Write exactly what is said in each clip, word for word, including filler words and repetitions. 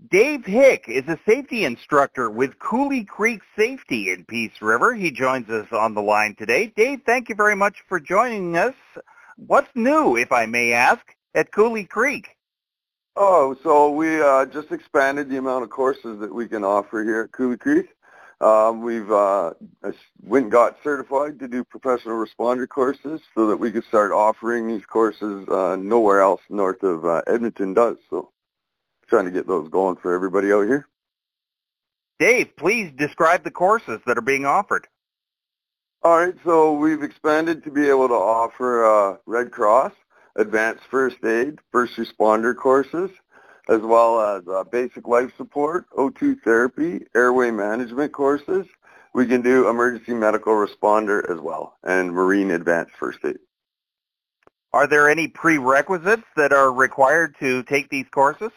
Dave Hick is a safety instructor with Coulee Creek Safety in Peace River. He joins us on the line today. Dave, thank you very much for joining us. What's new, if I may ask, at Coulee Creek? Oh, so we uh, just expanded the amount of courses that we can offer here at Coulee Creek. Um, we've uh, went and got certified to do professional responder courses so that we could start offering these courses uh, nowhere else north of uh, Edmonton does. So trying to get those going for everybody out here. Dave, please describe the courses that are being offered. All right, so we've expanded to be able to offer uh, Red Cross, advanced first aid, first responder courses, as well as uh, basic life support, O two therapy, airway management courses. We can do emergency medical responder as well, and marine advanced first aid. Are there any prerequisites that are required to take these courses?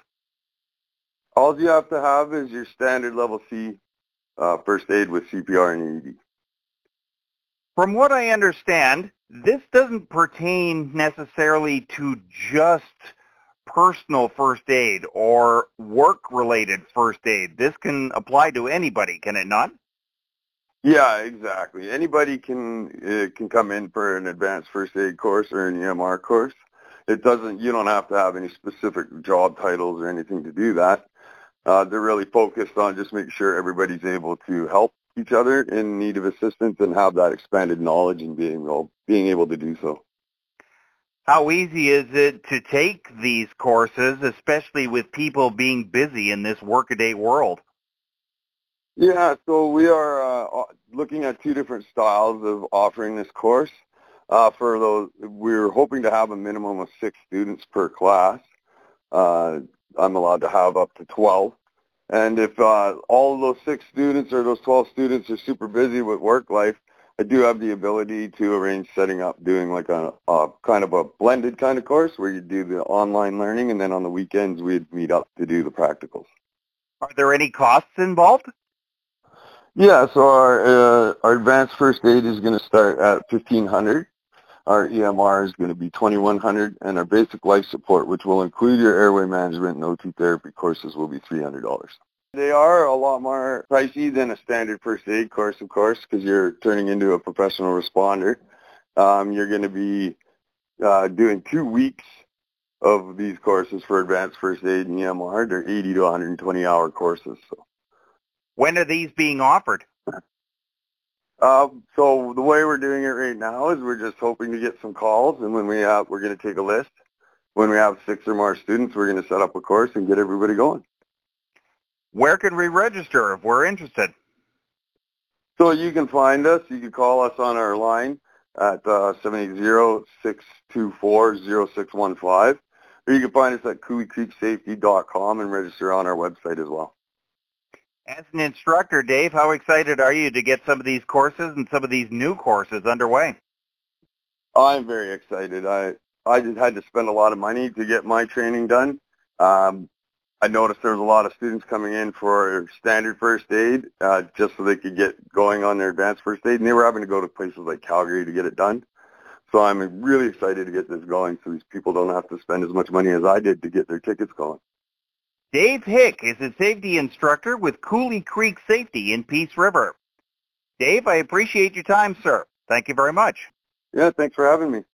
All you have to have is your standard level C uh, first aid with C P R and A E D. From what I understand, this doesn't pertain necessarily to just personal first aid or work-related first aid. This can apply to anybody, can it not? Yeah, exactly. Anybody can uh, can come in for an advanced first aid course or an E M R course. It doesn't. You don't have to have any specific job titles or anything to do that. Uh, they're really focused on just making sure everybody's able to help each other in need of assistance and have that expanded knowledge and being able, being able to do so. How easy is it to take these courses, especially with people being busy in this workaday world? Yeah, so we are uh, looking at two different styles of offering this course. Uh, for those, we're hoping to have a minimum of six students per class. Uh, I'm allowed to have up to twelve. And if uh, all of those six students or those twelve students are super busy with work life, I do have the ability to arrange setting up doing like a, a kind of a blended kind of course where you do the online learning, and then on the weekends we'd meet up to do the practicals. Are there any costs involved? Yeah, so our, uh, our advanced first aid is going to start at fifteen hundred dollars. Our E M R is going to be twenty-one hundred dollars, and our basic life support, which will include your airway management and O two therapy courses, will be three hundred dollars. They are a lot more pricey than a standard first aid course, of course, because you're turning into a professional responder. Um, you're going to be uh, doing two weeks of these courses for advanced first aid and E M R. They're eighty to one hundred twenty hour courses. So. When are these being offered? Uh, so the way we're doing it right now is we're just hoping to get some calls, and when we have, we're going to take a list. When we have six or more students, we're going to set up a course and get everybody going. Where can we register if we're interested? So you can find us. You can call us on our line at uh, seven eight zero, six two four, zero six one five, or you can find us at coulee creek safety dot com and register on our website as well. As an instructor, Dave, how excited are you to get some of these courses and some of these new courses underway? I'm very excited. I I just had to spend a lot of money to get my training done. Um, I noticed there was a lot of students coming in for standard first aid uh, just so they could get going on their advanced first aid, and they were having to go to places like Calgary to get it done. So I'm really excited to get this going so these people don't have to spend as much money as I did to get their tickets going. Dave Hick is a safety instructor with Coulee Creek Safety in Peace River. Dave, I appreciate your time, sir. Thank you very much. Yeah, thanks for having me.